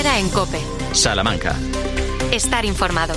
Herrera en COPE. Salamanca. Estar informado.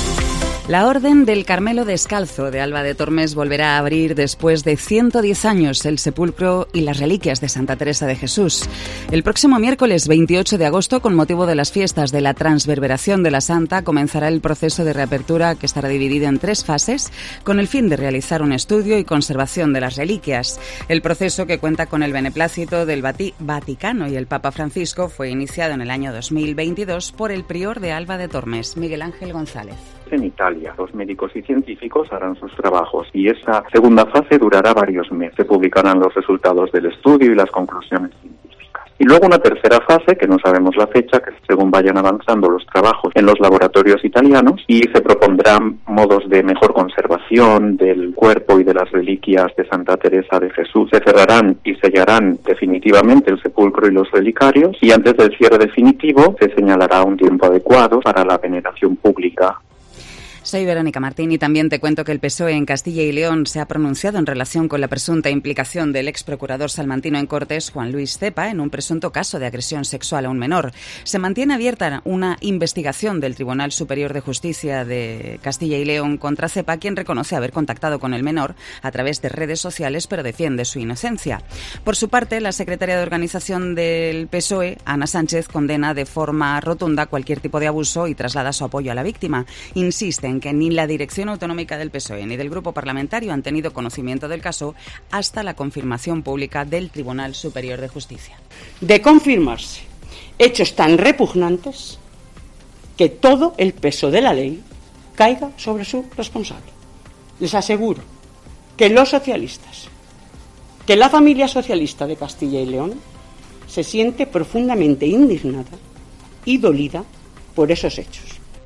La Orden del Carmelo Descalzo de Alba de Tormes volverá a abrir después de 110 años el sepulcro y las reliquias de Santa Teresa de Jesús. El próximo miércoles 28 de agosto, con motivo de las fiestas de la Transverberación de la Santa, comenzará el proceso de reapertura, que estará dividido en 3 fases, con el fin de realizar un estudio y conservación de las reliquias. El proceso, que cuenta con el beneplácito del Vaticano y el Papa Francisco, fue iniciado en el año 2022 por el prior de Alba de Tormes, Miguel Ángel González. En Italia, los médicos y científicos harán sus trabajos y esa segunda fase durará varios meses. Se publicarán los resultados del estudio y las conclusiones científicas. Y luego una tercera fase, que no sabemos la fecha, que según vayan avanzando los trabajos en los laboratorios italianos, y se propondrán modos de mejor conservación del cuerpo y de las reliquias de Santa Teresa de Jesús. Se cerrarán y sellarán definitivamente el sepulcro y los relicarios, y antes del cierre definitivo se señalará un tiempo adecuado para la veneración pública. Soy Verónica Martín y también te cuento que el PSOE en Castilla y León se ha pronunciado en relación con la presunta implicación del ex procurador salmantino en Cortes, Juan Luis Cepa, en un presunto caso de agresión sexual a un menor. Se mantiene abierta una investigación del Tribunal Superior de Justicia de Castilla y León contra Cepa, quien reconoce haber contactado con el menor a través de redes sociales, pero defiende su inocencia. Por su parte, la secretaria de organización del PSOE, Ana Sánchez, condena de forma rotunda cualquier tipo de abuso y traslada su apoyo a la víctima. Insiste en que ni la dirección autonómica del PSOE ni del grupo parlamentario han tenido conocimiento del caso hasta la confirmación pública del Tribunal Superior de Justicia. De confirmarse hechos tan repugnantes, que todo el peso de la ley caiga sobre su responsable. Les aseguro que los socialistas, que la familia socialista de Castilla y León se siente profundamente indignada y dolida por esos hechos.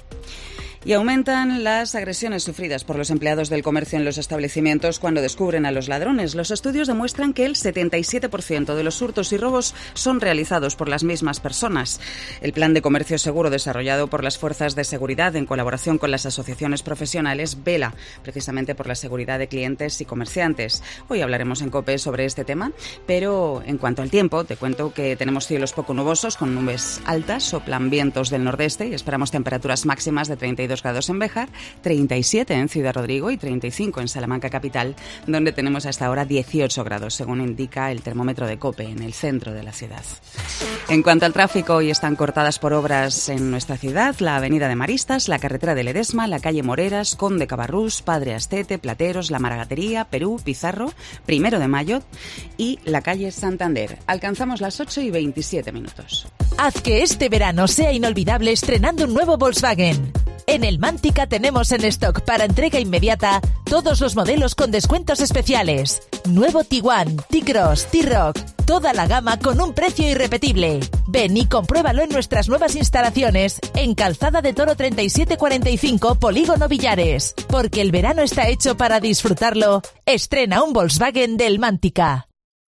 Y aumentan las agresiones sufridas por los empleados del comercio en los establecimientos cuando descubren a los ladrones. Los estudios demuestran que el 77% de los hurtos y robos son realizados por las mismas personas. El Plan de Comercio Seguro, desarrollado por las fuerzas de seguridad en colaboración con las asociaciones profesionales, vela precisamente por la seguridad de clientes y comerciantes. Hoy hablaremos en COPE sobre este tema, pero en cuanto al tiempo, te cuento que tenemos cielos poco nubosos con nubes altas, soplan vientos del nordeste y esperamos temperaturas máximas de 32 grados en Béjar, 37 en Ciudad Rodrigo y 35 en Salamanca capital, donde tenemos hasta ahora 18 grados, según indica el termómetro de COPE, en el centro de la ciudad. En cuanto al tráfico, hoy están cortadas por obras en nuestra ciudad la avenida de Maristas, la carretera de Ledesma, la calle Moreras, Conde Cabarrús, Padre Astete, Plateros, la Maragatería, Perú, Pizarro, 1 de Mayo y la calle Santander. Alcanzamos las 8:27. Haz que este verano sea inolvidable estrenando un nuevo Volkswagen. En el Mántica tenemos en stock para entrega inmediata todos los modelos con descuentos especiales. Nuevo Tiguan, T-Cross, T-Roc, toda la gama con un precio irrepetible. Ven y compruébalo en nuestras nuevas instalaciones en Calzada de Toro 3745, Polígono Villares. Porque el verano está hecho para disfrutarlo. Estrena un Volkswagen del Mántica.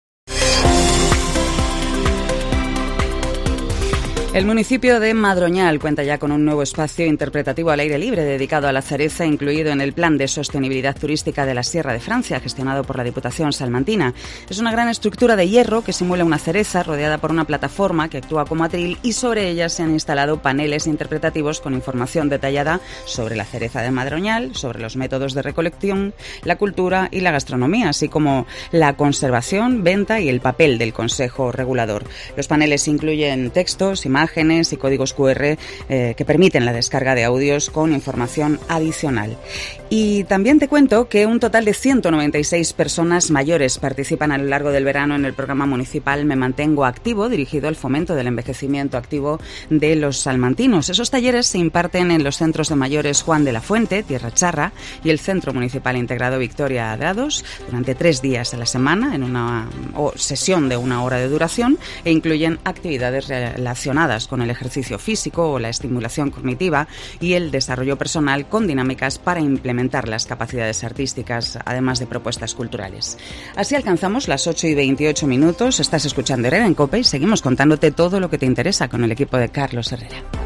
El municipio de Madroñal cuenta ya con un nuevo espacio interpretativo al aire libre dedicado a la cereza, incluido en el Plan de Sostenibilidad Turística de la Sierra de Francia, gestionado por la Diputación salmantina. Es una gran estructura de hierro que simula una cereza rodeada por una plataforma que actúa como atril y sobre ella se han instalado paneles interpretativos con información detallada sobre la cereza de Madroñal, sobre los métodos de recolección, la cultura y la gastronomía, así como la conservación, venta y el papel del Consejo Regulador. Los paneles incluyen textos, imágenes y códigos QR que permiten la descarga de audios con información adicional. Y también te cuento que un total de 196 personas mayores participan a lo largo del verano en el programa municipal Me Mantengo Activo, dirigido al fomento del envejecimiento activo de los salmantinos. Esos talleres se imparten en los centros de mayores Juan de la Fuente, Tierra Charra, y el Centro Municipal Integrado Victoria Adrados, durante 3 días a la semana, en una sesión de 1 hora de duración, e incluyen actividades relacionadas con el ejercicio físico o la estimulación cognitiva y el desarrollo personal con dinámicas para implementar las capacidades artísticas, además de propuestas culturales. Así alcanzamos las 8:28. Estás escuchando Herrera en COPE y seguimos contándote todo lo que te interesa con el equipo de Carlos Herrera.